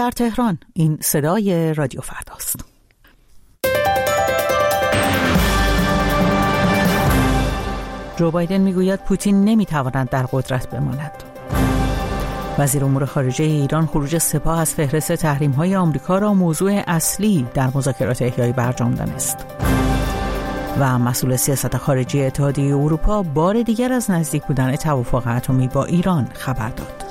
در تهران این صدای رادیو فرداست. جو بایدن میگوید پوتین نمیتواند در قدرت بماند. وزیر امور خارجه ایران خروج سپاه از فهرست تحریم‌های آمریکا را موضوع اصلی در مذاکرات احیای برجام دانست. و مسئول سیاست خارجی اتحادیه اروپا بار دیگر از نزدیک بودن توافق اتمی با ایران خبر داد.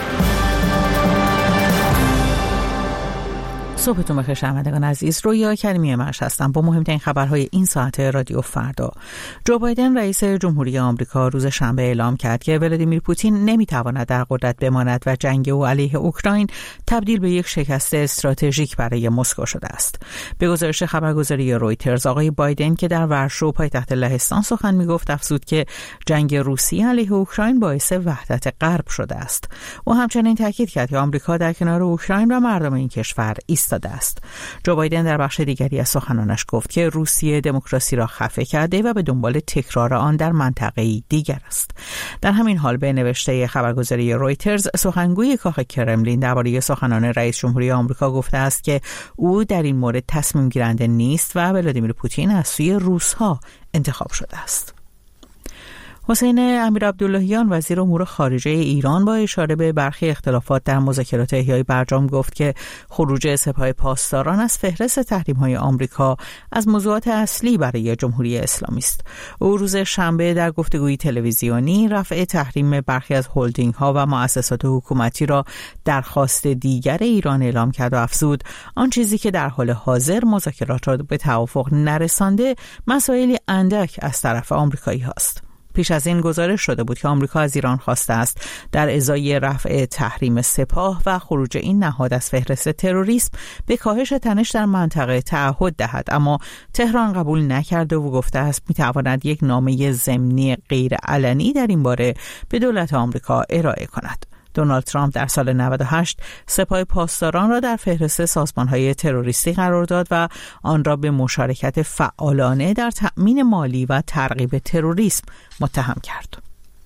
صبحتون بخیر شنوندگان عزیز، رویا کریمی مرش هستم با مهمترین خبرهای این ساعت رادیو فردا. جو بایدن رئیس جمهوری آمریکا روز شنبه اعلام کرد که ولادیمیر پوتین نمیتواند در قدرت بماند و جنگ او علیه اوکراین تبدیل به یک شکست استراتژیک برای مسکو شده است. به گزارش خبرگزاری رویترز، آقای بایدن که در ورشو پایتخت لهستان سخن میگفت افزود که جنگ روسیه علیه اوکراین باعث وحدت غرب شده است. او همچنین تاکید کرد که آمریکا در کنار اوکراین و مردم این کشور ایستاده است. جو بایدن در بخش دیگری از سخنانش گفت که روسیه دموکراسی را خفه کرده و به دنبال تکرار آن در منطقه‌ای دیگر است. در همین حال به نوشته خبرگزاری رویترز، سخنگوی کاخ کرملین درباره سخنان رئیس جمهوری آمریکا گفته است که او در این مورد تصمیم گیرنده نیست و ولادیمیر پوتین از سوی روس‌ها انتخاب شده است. حسین امیرعبداللهیان وزیر امور خارجه ایران با اشاره به برخی اختلافات در مذاکرات احیای برجام گفت که خروج سپاه پاسداران از فهرست تحریم‌های آمریکا از موضوعات اصلی برای جمهوری اسلامی است. او روز شنبه در گفتگوی تلویزیونی رفع تحریم برخی از هلدینگ‌ها و مؤسسات حکومتی را درخواست دیگر ایران اعلام کرد و افزود آن چیزی که در حال حاضر مذاکرات را به توافق نرسانده مسائلی اندک از طرف آمریکایی هاست. پیش از این گزارش شده بود که آمریکا از ایران خواسته است در ازای رفع تحریم سپاه و خروج این نهاد از فهرست تروریسم به کاهش تنش در منطقه تعهد دهد، اما تهران قبول نکرده و گفته است میتواند یک نامه ضمنی غیر علنی در این باره به دولت آمریکا ارائه کند. دونالد ترامپ در سال 98 سپاه پاسداران را در فهرست سازمان‌های تروریستی قرار داد و آن را به مشارکت فعالانه در تأمین مالی و ترغیب تروریسم متهم کرد.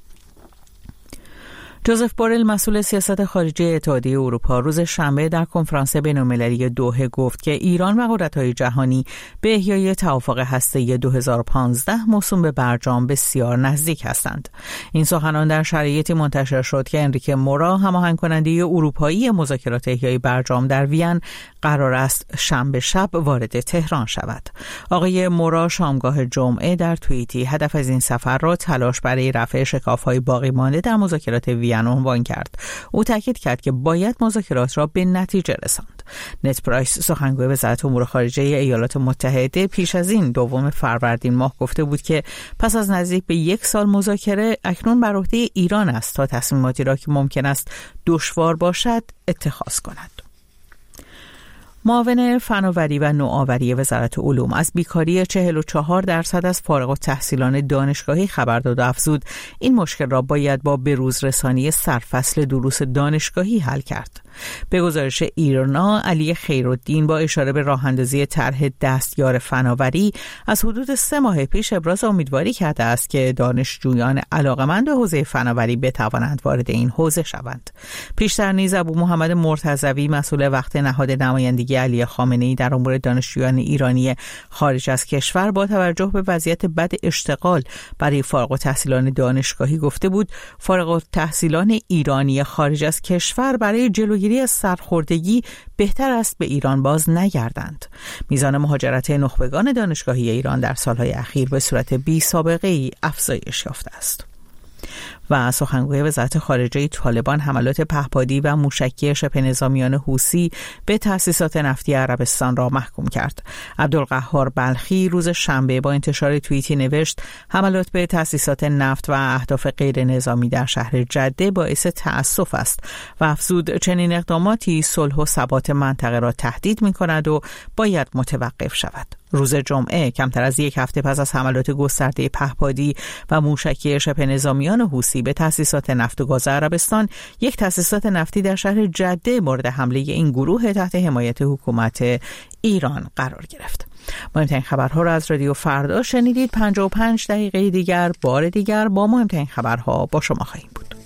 جوزف بورل مسئول سیاست خارجی اتحادیه اروپا روز شنبه در کنفرانس بین‌المللی دوحه گفت که ایران و قدرت‌های جهانی به احیای توافق هسته‌ای 2015 موسوم به برجام بسیار نزدیک هستند. این سخنان در شرایطی منتشر شد که انریکه مورا هماهنگ کننده اروپایی مذاکرات احیای برجام در وین قرار است شنبه شب وارد تهران شود. آقای مورا شامگاه جمعه در توییتی هدف از این سفر را تلاش برای رفع شکاف‌های باقی مانده در مذاکرات وین عنوان کرد. او تاکید کرد که باید مذاکرات را به نتیجه رساند. نت پرایس سخنگوی وزارت امور خارجه ایالات متحده پیش از این دوم فروردین ماه گفته بود که پس از نزدیک به 1 سال مذاکره اکنون بر عهده ایران است تا تصمیماتی را که ممکن است دشوار باشد اتخاذ کند. معاون فناوری و نوآوری وزارت علوم از بیکاری 44% از فارغ التحصیلان دانشگاهی خبر داد و افزود این مشکل را باید با بروز رسانی سرفصل دروس دانشگاهی حل کرد. به گزارش ایرنا، علی خیرالدین با اشاره به راه‌اندازی طرح دستیار فناوری از حدود 3 ماه پیش ابراز امیدواری کرده است که دانشجویان علاقه‌مند به حوزه فناوری بتوانند وارد این حوزه شوند. پیشتر نیز ابو محمد مرتضوی مسئول وقت نهاد نمایندگی علی خامنه‌ای در امور دانشجویان ایرانی خارج از کشور با توجه به وضعیت بد اشتغال برای فارغ التحصیلان دانشگاهی گفته بود فارغ التحصیلان ایرانی خارج از کشور برای جلوگیری از سرخوردگی بهتر است به ایران باز نگردند. میزان مهاجرت نخبگان دانشگاهی ایران در سالهای اخیر به صورت بی سابقه ای افزایش یافته است. و سخنگوی وزارت خارجه طالبان حملات پهپادی و موشکی شبه نظامیان حوثی به تأسیسات نفتی عربستان را محکوم کرد. عبدالقهار بلخی روز شنبه با انتشار توییتی نوشت حملات به تأسیسات نفت و اهداف غیر نظامی در شهر جده باعث تأسف است و افزود چنین اقداماتی صلح و ثبات منطقه را تهدید می‌کند و باید متوقف شود. روز جمعه کمتر از 1 هفته پس از حملات گسترده پهپادی و موشکی شبه نظامیان حوثی به تأسیسات نفت و گاز عربستان، یک تأسیسات نفتی در شهر جده مورد حمله این گروه تحت حمایت حکومت ایران قرار گرفت. مهمترین خبرها را از رادیو فردا شنیدید. 55 دقیقه دیگر بار دیگر با مهمترین خبرها با شما خواهیم بود.